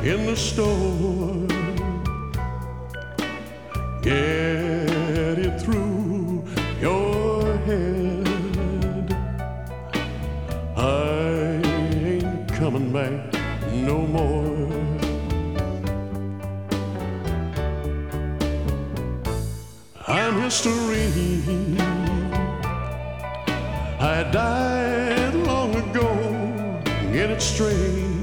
in the store. Get it through your head. I ain't coming back no more. I'm history. I died long ago. Get it straight.